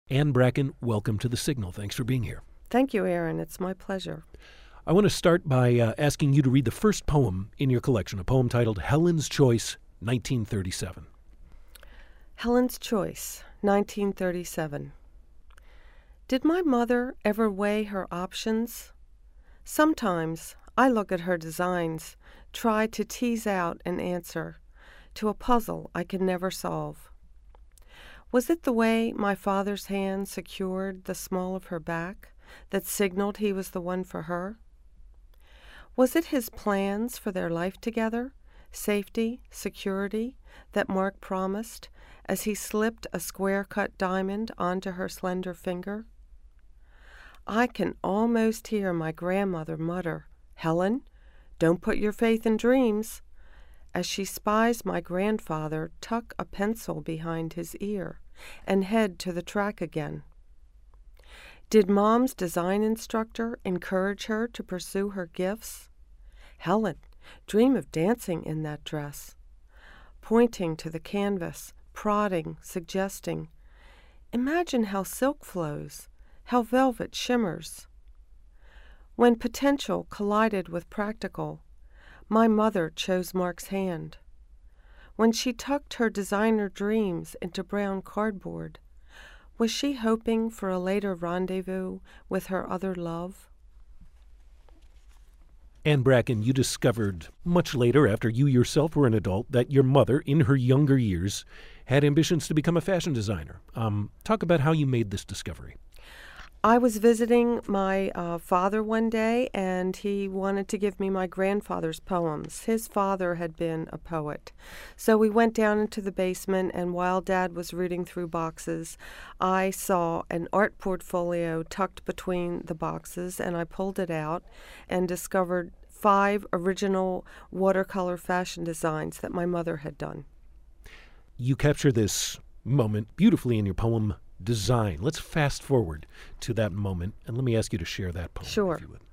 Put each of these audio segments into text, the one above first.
Anne Bracken, welcome to The Signal. Thanks for being here. Thank you, Aaron. It's my pleasure. I want to start by asking you to read the first poem in your collection, a poem titled Helen's Choice, 1937. Helen's Choice, 1937. Did my mother ever weigh her options? Sometimes I look at her designs, try to tease out an answer to a puzzle I can never solve. Was it the way my father's hand secured the small of her back that signaled he was the one for her? Was it his plans for their life together, safety, security, that Mark promised as he slipped a square-cut diamond onto her slender finger? I can almost hear my grandmother mutter, "Helen, don't put your faith in dreams," as she spies my grandfather tuck a pencil behind his ear and head to the track again. Did Mom's design instructor encourage her to pursue her gifts? "Helen, dream of dancing in that dress," pointing to the canvas, prodding, suggesting, "Imagine how silk flows, how velvet shimmers." When potential collided with practical, my mother chose Mark's hand. When she tucked her designer dreams into brown cardboard, was she hoping for a later rendezvous with her other love? Anne Bracken, you discovered much later, after you yourself were an adult, that your mother, in her younger years, had ambitions to become a fashion designer. Talk about how you made this discovery. I was visiting my father one day, and he wanted to give me my grandfather's poems. His father had been a poet. So we went down into the basement, and while Dad was reading through boxes, I saw an art portfolio tucked between the boxes, and I pulled it out and discovered 5 original watercolor fashion designs that my mother had done. You capture this moment beautifully in your poem, Design. Let's fast forward to that moment, and let me ask you to share that poem. Sure. If you would.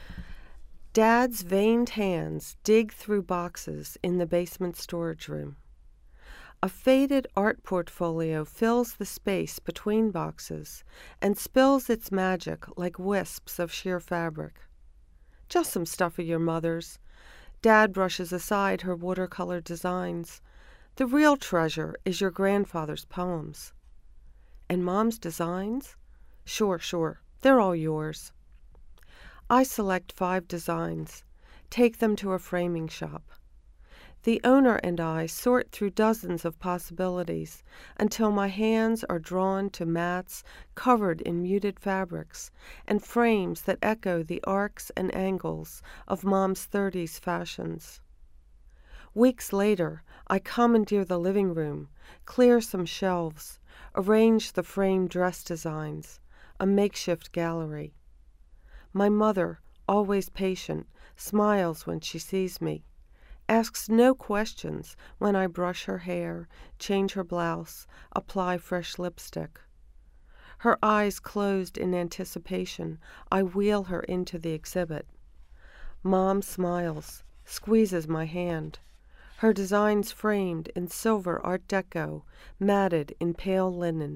Dad's veined hands dig through boxes in the basement storage room. A faded art portfolio fills the space between boxes and spills its magic like wisps of sheer fabric. Just some stuff of your mother's. Dad brushes aside her watercolor designs. The real treasure is your grandfather's poems. And Mom's designs? Sure, they're all yours. I select 5 designs, take them to a framing shop. The owner and I sort through dozens of possibilities until my hands are drawn to mats covered in muted fabrics and frames that echo the arcs and angles of Mom's 30s fashions. Weeks later, I commandeer the living room, clear some shelves, arrange the framed dress designs, a makeshift gallery. My mother, always patient, smiles when she sees me, asks no questions when I brush her hair, change her blouse, apply fresh lipstick. Her eyes closed in anticipation, I wheel her into the exhibit. Mom smiles, squeezes my hand. Her designs framed in silver Art Deco, matted in pale linen.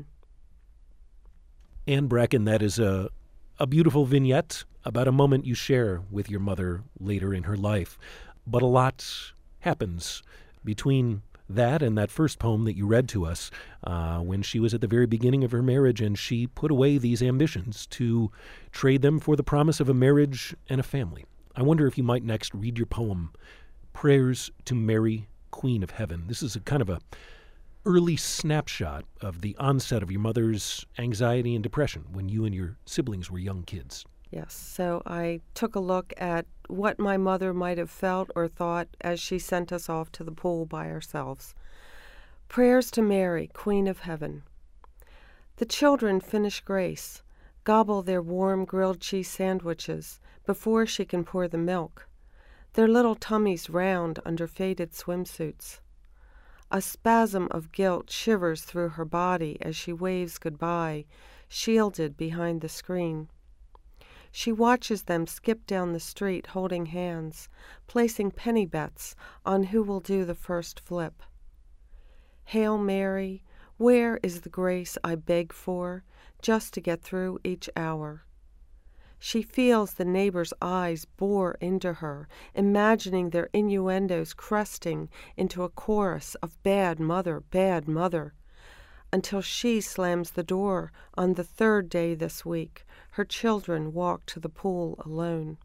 Anne Bracken, that is a beautiful vignette about a moment you share with your mother later in her life. But a lot happens between that and that first poem that you read to us when she was at the very beginning of her marriage, and she put away these ambitions to trade them for the promise of a marriage and a family. I wonder if you might next read your poem, Prayers to Mary, Queen of Heaven. This is a kind of a early snapshot of the onset of your mother's anxiety and depression when you and your siblings were young kids. Yes, so I took a look at what my mother might have felt or thought as she sent us off to the pool by ourselves. Prayers to Mary, Queen of Heaven. The children finish grace, gobble their warm grilled cheese sandwiches before she can pour the milk. Their little tummies round under faded swimsuits. A spasm of guilt shivers through her body as she waves goodbye, shielded behind the screen. She watches them skip down the street holding hands, placing penny bets on who will do the first flip. Hail Mary, Where is the grace I beg for, just to get through each hour? She feels the neighbors' eyes bore into her, imagining their innuendos cresting into a chorus of bad mother, until she slams the door on the third day this week. Her children walk to the pool alone.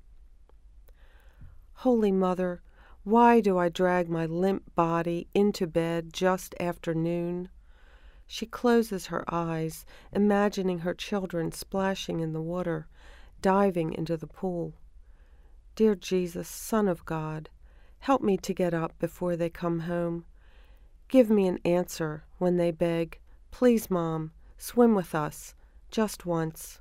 Holy Mother, why do I drag my limp body into bed just after noon? She closes her eyes, imagining her children splashing in the water, diving into the pool. Dear Jesus, Son of God, help me to get up before they come home. Give me an answer when they beg, please, Mom, swim with us, just once.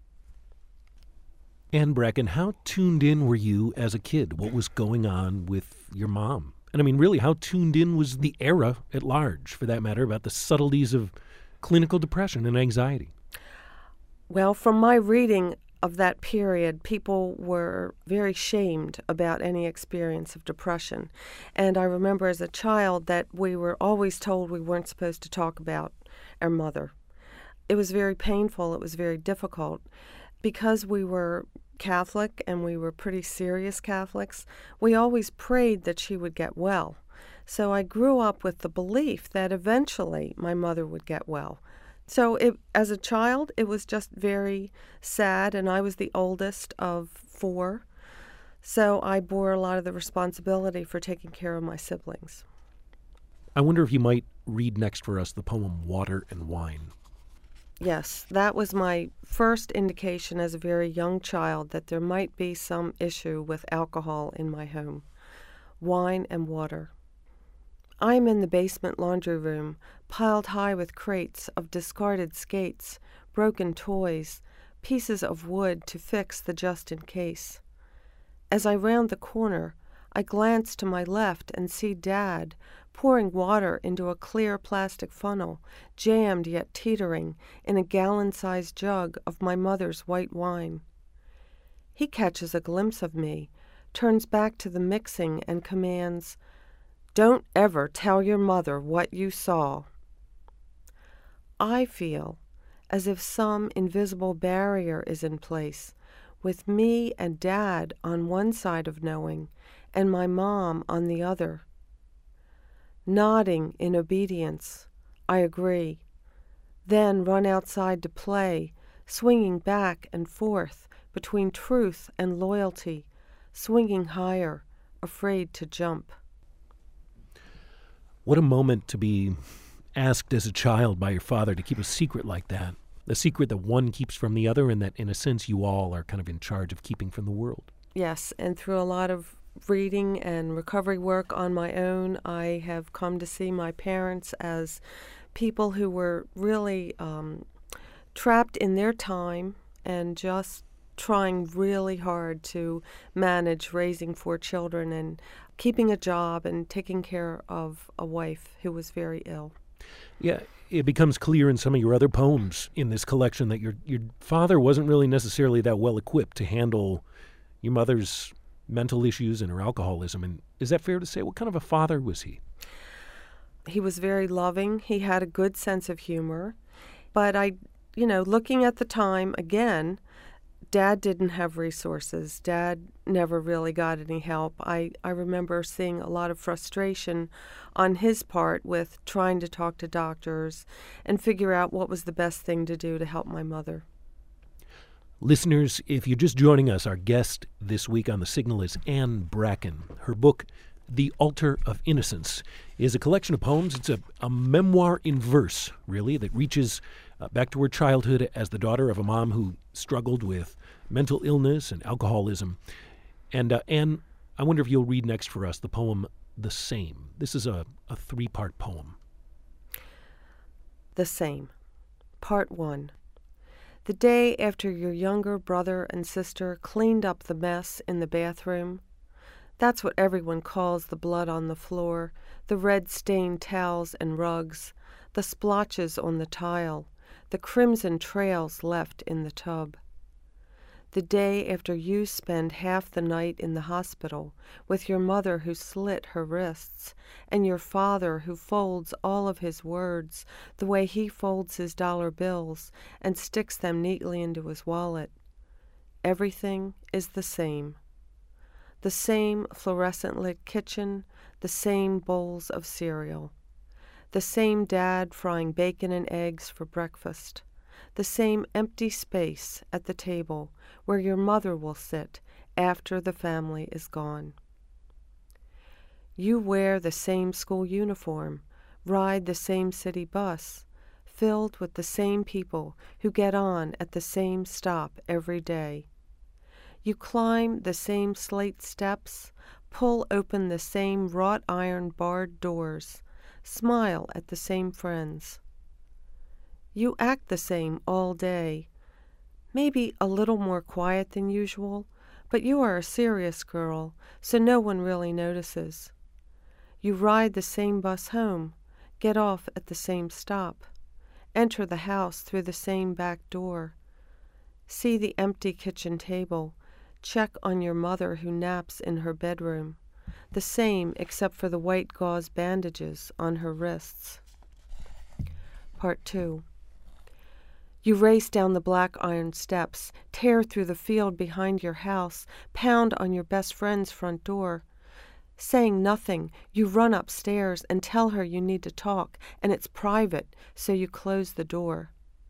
Anne Bracken, how tuned in were you as a kid? What was going on with your mom? And I mean, really, how tuned in was the era at large, for that matter, about the subtleties of clinical depression and anxiety? Well, from my reading of that period, people were very shamed about any experience of depression. And I remember as a child that we were always told we weren't supposed to talk about our mother. It was very painful. It was very difficult. Because we were Catholic and we were pretty serious Catholics, we always prayed that she would get well. So I grew up with the belief that eventually my mother would get well. So as a child, it was just very sad, and I was the oldest of 4. So I bore a lot of the responsibility for taking care of my siblings. I wonder if you might read next for us the poem Water and Wine. Yes, that was my first indication as a very young child that there might be some issue with alcohol in my home. Wine and water. I'm in the basement laundry room, piled high with crates of discarded skates, broken toys, pieces of wood to fix the just in case. As I round the corner, I glance to my left and see Dad pouring water into a clear plastic funnel, jammed yet teetering, in a gallon-sized jug of my mother's white wine. He catches a glimpse of me, turns back to the mixing and commands, "Don't ever tell your mother what you saw." I feel as if some invisible barrier is in place, with me and Dad on one side of knowing and my mom on the other. Nodding in obedience, I agree, then run outside to play, swinging back and forth between truth and loyalty, swinging higher, afraid to jump. What a moment to be asked as a child by your father to keep a secret like that, the secret that one keeps from the other and that, in a sense, you all are kind of in charge of keeping from the world. Yes, and through a lot of reading and recovery work on my own, I have come to see my parents as people who were really trapped in their time and just trying really hard to manage raising 4 children and keeping a job and taking care of a wife who was very ill. Yeah, it becomes clear in some of your other poems in this collection that your father wasn't really necessarily that well equipped to handle your mother's mental issues and her alcoholism. And is that fair to say? What kind of a father was he? He was very loving. He had a good sense of humor. But looking at the time, again, Dad didn't have resources. Dad never really got any help. I remember seeing a lot of frustration on his part with trying to talk to doctors and figure out what was the best thing to do to help my mother. Listeners, if you're just joining us, our guest this week on The Signal is Anne Bracken. Her book, The Altar of Innocence, is a collection of poems. It's a memoir in verse, really, that reaches back to her childhood as the daughter of a mom who struggled with mental illness and alcoholism. And Anne, I wonder if you'll read next for us the poem The Same. This is a 3-part poem. The Same. Part 1. The day after your younger brother and sister cleaned up the mess in the bathroom. That's what everyone calls the blood on the floor, the red-stained towels and rugs, the splotches on the tile, the crimson trails left in the tub. The day after you spend half the night in the hospital with your mother who slit her wrists and your father who folds all of his words the way he folds his dollar bills and sticks them neatly into his wallet. Everything is the same. The same fluorescent-lit kitchen, the same bowls of cereal. The same dad frying bacon and eggs for breakfast. The same empty space at the table where your mother will sit after the family is gone. You wear the same school uniform, ride the same city bus, filled with the same people who get on at the same stop every day. You climb the same slate steps, pull open the same wrought iron barred doors, smile at the same friends. You act the same all day, maybe a little more quiet than usual, but you are a serious girl, so no one really notices. You ride the same bus home, get off at the same stop, enter the house through the same back door, see the empty kitchen table, check on your mother who naps in her bedroom, the same except for the white gauze bandages on her wrists. Part 2. You race down the black iron steps, tear through the field behind your house, pound on your best friend's front door. Saying nothing, you run upstairs and tell her you need to talk, and it's private, so you close the door.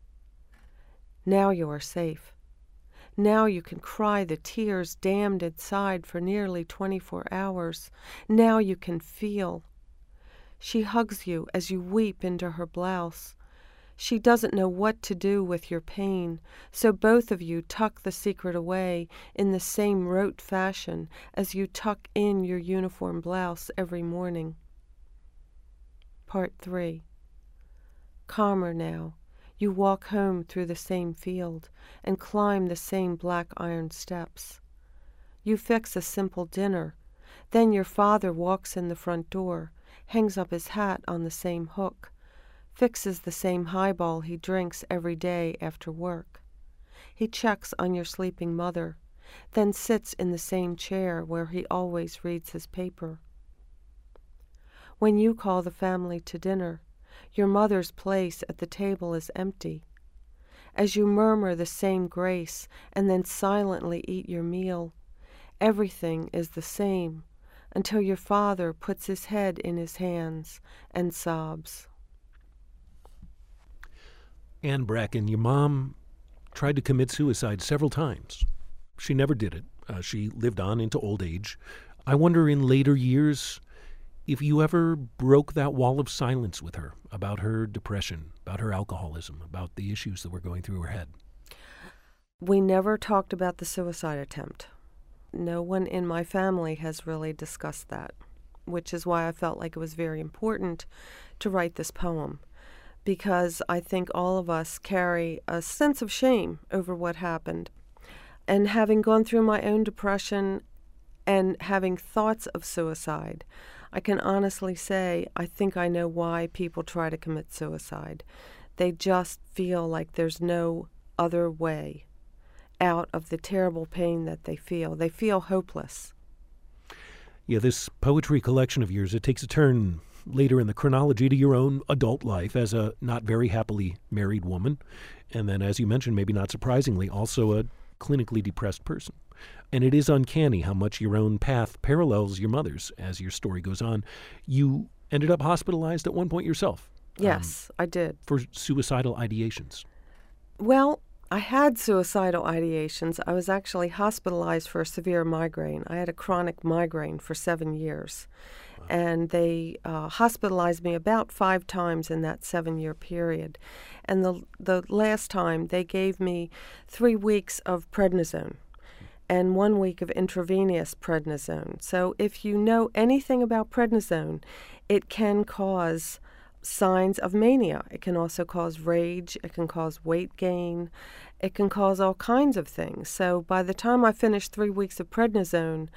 Now you are safe. Now you can cry the tears dammed inside for nearly 24 hours. Now you can feel. She hugs you as you weep into her blouse. She doesn't know what to do with your pain, so both of you tuck the secret away in the same rote fashion as you tuck in your uniform blouse every morning. Part 3. Calmer now, you walk home through the same field and climb the same black iron steps. You fix a simple dinner. Then your father walks in the front door, hangs up his hat on the same hook, fixes the same highball he drinks every day after work. He checks on your sleeping mother, then sits in the same chair where he always reads his paper. When you call the family to dinner, your mother's place at the table is empty. As you murmur the same grace and then silently eat your meal, everything is the same until your father puts his head in his hands and sobs. Anne Bracken, your mom tried to commit suicide several times. She never did it. She lived on into old age. I wonder in later years if you ever broke that wall of silence with her about her depression, about her alcoholism, about the issues that were going through her head. We never talked about the suicide attempt. No one in my family has really discussed that, which is why I felt like it was very important to write this poem, because I think all of us carry a sense of shame over what happened. And having gone through my own depression and having thoughts of suicide, I can honestly say I think I know why people try to commit suicide. They just feel like there's no other way out of the terrible pain that they feel. They feel hopeless. Yeah, this poetry collection of yours, it takes a turn later in the chronology to your own adult life as a not very happily married woman. And then, as you mentioned, maybe not surprisingly, also a clinically depressed person. And it is uncanny how much your own path parallels your mother's as your story goes on. You ended up hospitalized at one point yourself. Yes, I did. For suicidal ideations. Well, I had suicidal ideations. I was actually hospitalized for a severe migraine. I had a chronic migraine for 7 years. Wow. And they hospitalized me about 5 times in that 7-year period. And the last time, they gave me 3 weeks of prednisone and 1 week of intravenous prednisone. So if you know anything about prednisone, it can cause signs of mania. It can also cause rage. It can cause weight gain. It can cause all kinds of things. So by the time I finished 3 weeks of prednisone,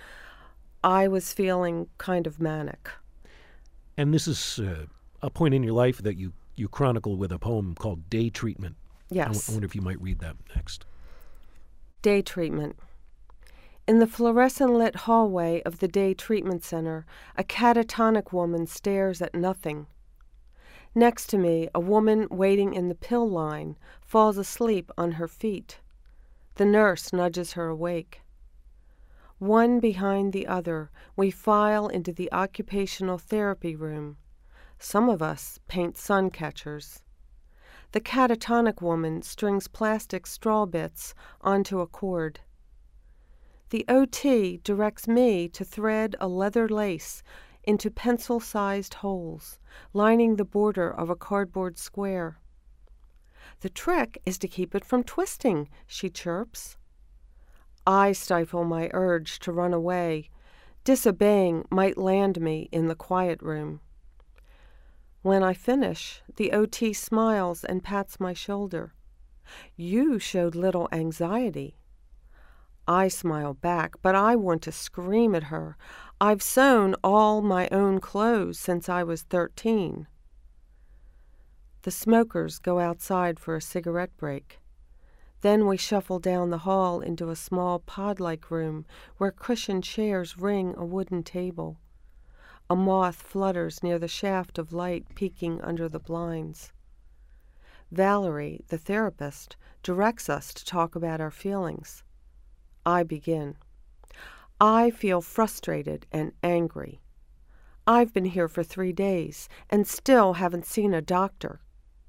I was feeling kind of manic. And this is a point in your life that you chronicle with a poem called Day Treatment. Yes. I wonder if you might read that next. Day treatment. In the fluorescent-lit hallway of the day treatment center, a catatonic woman stares at nothing. Next to me, a woman waiting in the pill line falls asleep on her feet. The nurse nudges her awake. One behind the other, we file into the occupational therapy room. Some of us paint sun catchers. The catatonic woman strings plastic straw bits onto a cord. The OT directs me to thread a leather lace into pencil-sized holes, lining the border of a cardboard square. The trick is to keep it from twisting, she chirps. I stifle my urge to run away. Disobeying might land me in the quiet room. When I finish, the OT smiles and pats my shoulder. You showed little anxiety. I smile back, but I want to scream at her. I've sewn all my own clothes since I was 13. The smokers go outside for a cigarette break. Then we shuffle down the hall into a small pod-like room where cushioned chairs ring a wooden table. A moth flutters near the shaft of light peeking under the blinds. Valerie, the therapist, directs us to talk about our feelings. I begin. I feel frustrated and angry. I've been here for 3 days and still haven't seen a doctor.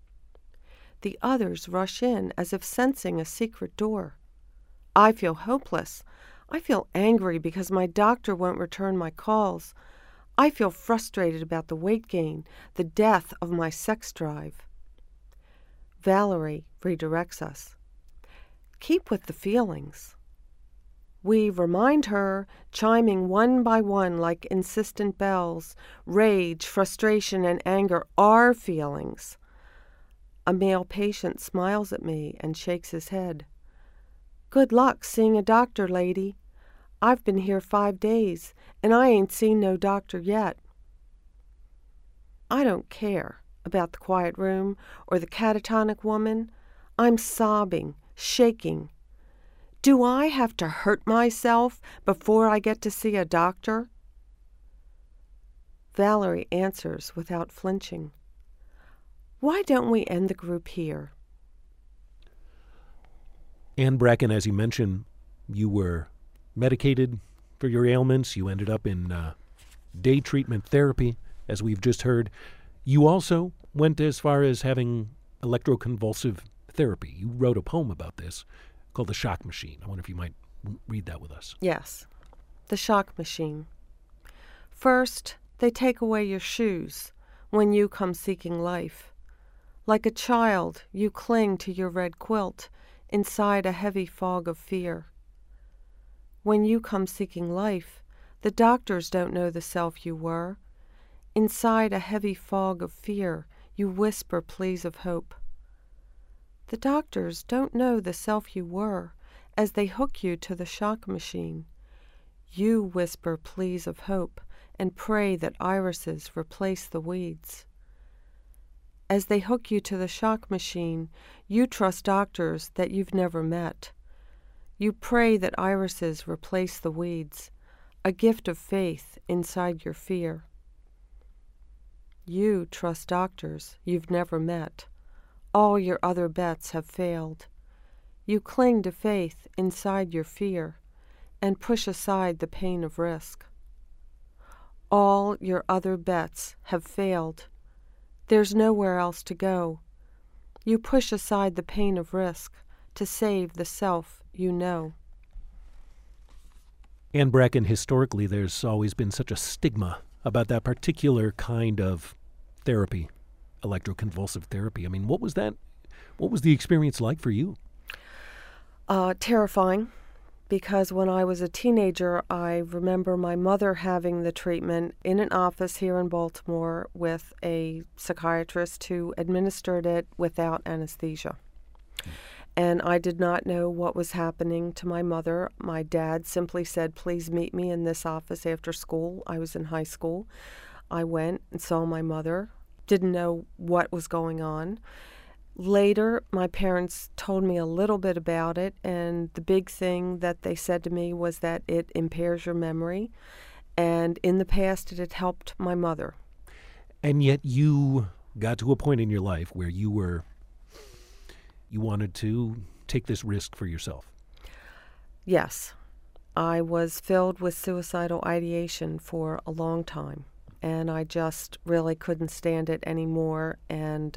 The others rush in as if sensing a secret door. I feel hopeless. I feel angry because my doctor won't return my calls. I feel frustrated about the weight gain, the death of my sex drive. Valerie redirects us. Keep with the feelings. We remind her, chiming one by one like insistent bells. Rage, frustration, and anger are feelings. A male patient smiles at me and shakes his head. Good luck seeing a doctor, lady. I've been here 5 days, and I ain't seen no doctor yet. I don't care about the quiet room or the catatonic woman. I'm sobbing, shaking. Do I have to hurt myself before I get to see a doctor? Valerie answers without flinching. Why don't we end the group here? Anne Bracken, as you mentioned, you were medicated for your ailments. You ended up in day treatment therapy, as we've just heard. You also went as far as having electroconvulsive therapy. You wrote a poem about this called The Shock Machine. I wonder if you might read that with us. Yes. The Shock Machine. First, they take away your shoes when you come seeking life. Like a child, you cling to your red quilt inside a heavy fog of fear. When you come seeking life, the doctors don't know the self you were. Inside a heavy fog of fear, you whisper pleas of hope. The doctors don't know the self you were as they hook you to the shock machine. You whisper pleas of hope and pray that irises replace the weeds. As they hook you to the shock machine, you trust doctors that you've never met. You pray that irises replace the weeds, a gift of faith inside your fear. You trust doctors you've never met. All your other bets have failed. You cling to faith inside your fear and push aside the pain of risk. All your other bets have failed. There's nowhere else to go. You push aside the pain of risk to save the self you know. Anne Bracken, historically, there's always been such a stigma about that particular kind of therapy, electroconvulsive therapy. I mean, what was that? What was the experience like for you? Terrifying, because when I was a teenager, I remember my mother having the treatment in an office here in Baltimore with a psychiatrist who administered it without anesthesia. And I did not know what was happening to my mother. My dad simply said, please meet me in this office after school. I was in high school. I went and saw my mother. Didn't know what was going on. Later, my parents told me a little bit about it, and the big thing that they said to me was that it impairs your memory, and in the past it had helped my mother. And yet you got to a point in your life where you wanted to take this risk for yourself. Yes, I was filled with suicidal ideation for a long time, and I just really couldn't stand it anymore, and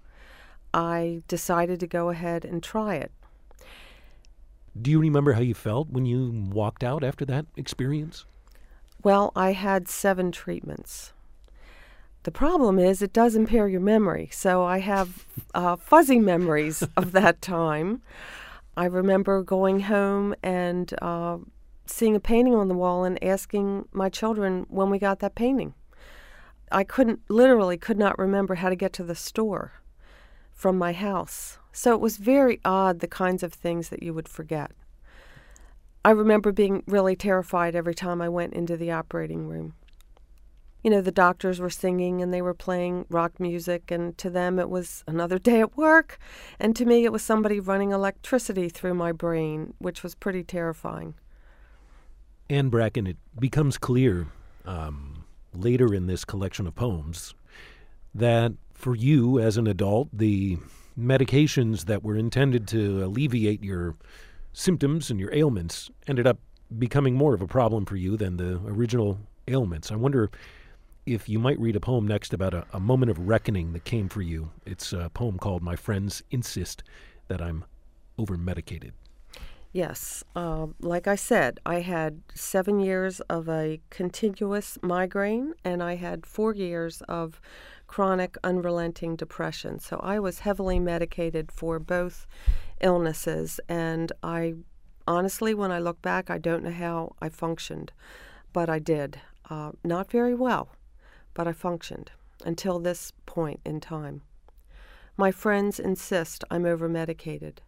I decided to go ahead and try it. Do you remember how you felt when you walked out after that experience? Well, I had 7 treatments. The problem is it does impair your memory, so I have fuzzy memories of that time. I remember going home and seeing a painting on the wall and asking my children when we got that painting. I could not remember how to get to the store from my house. So it was very odd, the kinds of things that you would forget. I remember being really terrified every time I went into the operating room. You know, the doctors were singing and they were playing rock music, and to them it was another day at work, and to me it was somebody running electricity through my brain, which was pretty terrifying. Anne Bracken, it becomes clear later in this collection of poems that for you as an adult, the medications that were intended to alleviate your symptoms and your ailments ended up becoming more of a problem for you than the original ailments. I wonder if you might read a poem next about a moment of reckoning that came for you. It's a poem called My Friends Insist That I'm Over-Medicated. Yes. Like I said, I had 7 years of a continuous migraine, and I had 4 years of chronic, unrelenting depression. So I was heavily medicated for both illnesses, and I honestly, when I look back, I don't know how I functioned, but I did. Not very well, but I functioned until this point in time. My friends insist I'm over-medicated.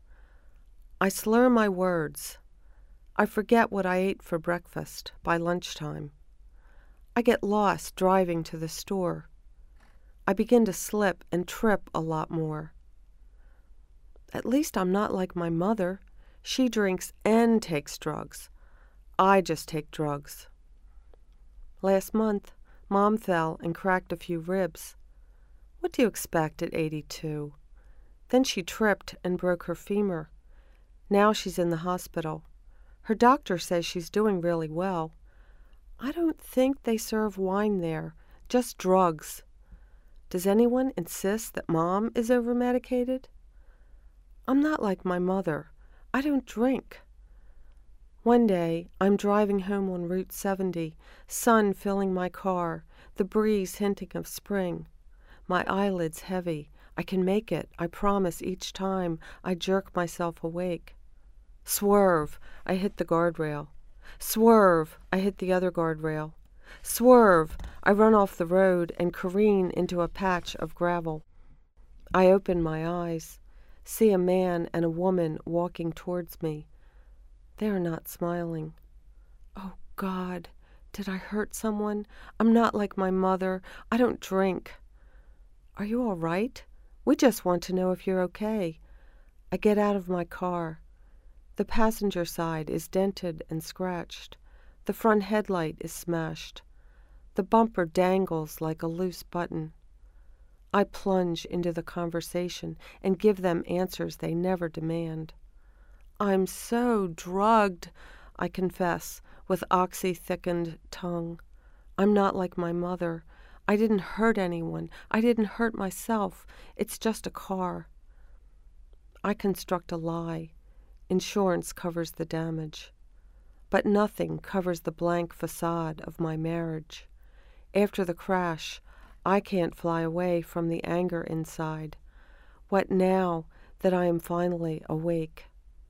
I slur my words. I forget what I ate for breakfast by lunchtime. I get lost driving to the store. I begin to slip and trip a lot more. At least I'm not like my mother. She drinks and takes drugs. I just take drugs. Last month, Mom fell and cracked a few ribs. What do you expect at 82? Then she tripped and broke her femur. Now she's in the hospital. Her doctor says she's doing really well. I don't think they serve wine there, just drugs. Does anyone insist that Mom is over-medicated? I'm not like my mother. I don't drink. One day, I'm driving home on Route 70, sun filling my car, the breeze hinting of spring. My eyelids heavy. I can make it, I promise, each time I jerk myself awake. Swerve, I hit the guardrail. Swerve, I hit the other guardrail. Swerve, I run off the road and careen into a patch of gravel. I open my eyes, see a man and a woman walking towards me. They are not smiling. Oh, God, did I hurt someone? I'm not like my mother. I don't drink. Are you all right? We just want to know if you're okay. I get out of my car. The passenger side is dented and scratched. The front headlight is smashed. The bumper dangles like a loose button. I plunge into the conversation and give them answers they never demand. I'm so drugged, I confess, with oxy-thickened tongue. I'm not like my mother. I didn't hurt anyone. I didn't hurt myself. It's just a car. I construct a lie. Insurance covers the damage. But nothing covers the blank facade of my marriage. After the crash, I can't fly away from the anger inside. What now that I am finally awake?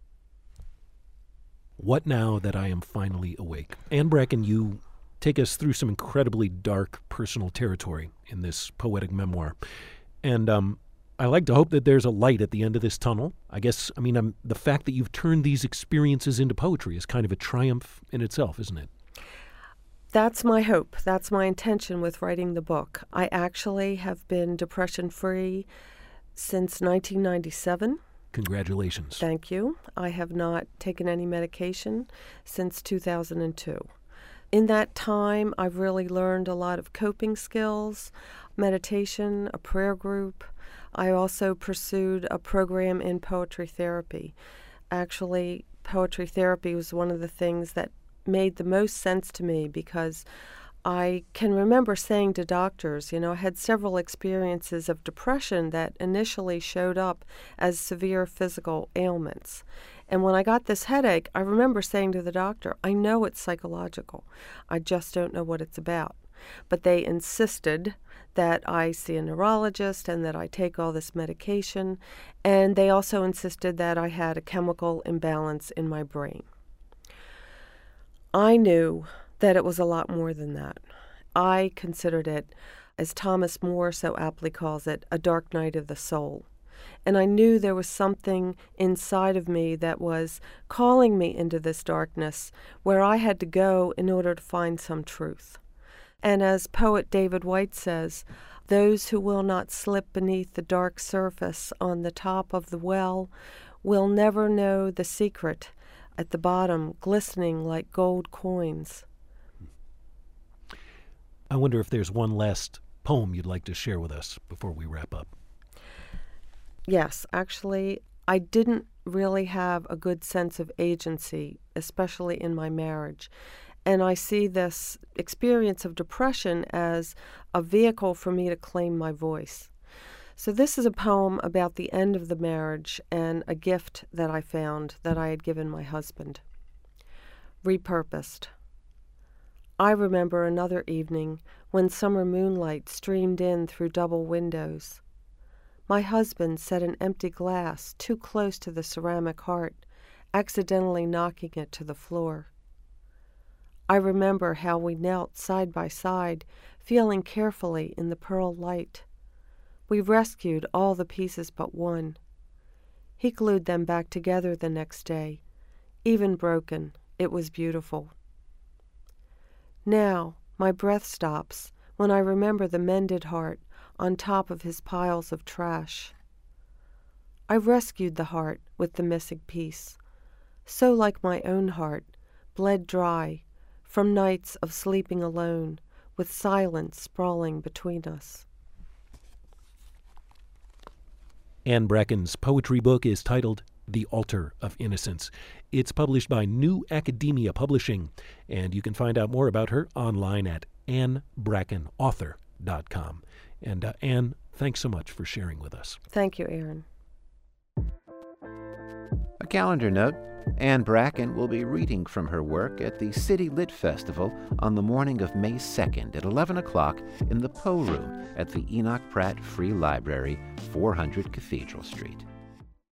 What now that I am finally awake? Anne Bracken, you take us through some incredibly dark personal territory in this poetic memoir. And I like to hope that there's a light at the end of this tunnel. The fact that you've turned these experiences into poetry is kind of a triumph in itself, isn't it? That's my hope. That's my intention with writing the book. I actually have been depression-free Since 1997. Congratulations. Thank you. I have not taken any medication since 2002. In that time, I've really learned a lot of coping skills, meditation, a prayer group. I also pursued a program in poetry therapy. Actually, poetry therapy was one of the things that made the most sense to me because I can remember saying to doctors, I had several experiences of depression that initially showed up as severe physical ailments. And when I got this headache, I remember saying to the doctor, I know it's psychological. I just don't know what it's about. But they insisted that I see a neurologist and that I take all this medication. And they also insisted that I had a chemical imbalance in my brain. I knew that it was a lot more than that. I considered it, as Thomas More so aptly calls it, a dark night of the soul. And I knew there was something inside of me that was calling me into this darkness where I had to go in order to find some truth. And as poet David Whyte says, those who will not slip beneath the dark surface on the top of the well will never know the secret at the bottom, glistening like gold coins. I wonder if there's one last poem you'd like to share with us before we wrap up. Yes, actually, I didn't really have a good sense of agency, especially in my marriage. And I see this experience of depression as a vehicle for me to claim my voice. So this is a poem about the end of the marriage and a gift that I found that I had given my husband. Repurposed. I remember another evening when summer moonlight streamed in through double windows. My husband set an empty glass too close to the ceramic heart, accidentally knocking it to the floor. I remember how we knelt side by side, feeling carefully in the pearl light. We rescued all the pieces but one. He glued them back together the next day. Even broken, it was beautiful. Now, my breath stops when I remember the mended heart on top of his piles of trash. I rescued the heart with the missing piece, so like my own heart, bled dry from nights of sleeping alone with silence sprawling between us. Anne Bracken's poetry book is titled The Altar of Innocence. It's published by New Academia Publishing, and you can find out more about her online at AnneBrackenAuthor.com. And Anne, thanks so much for sharing with us. Thank you, Aaron. A calendar note, Anne Bracken will be reading from her work at the City Lit Festival on the morning of May 2nd at 11 o'clock in the Poe Room at the Enoch Pratt Free Library, 400 Cathedral Street.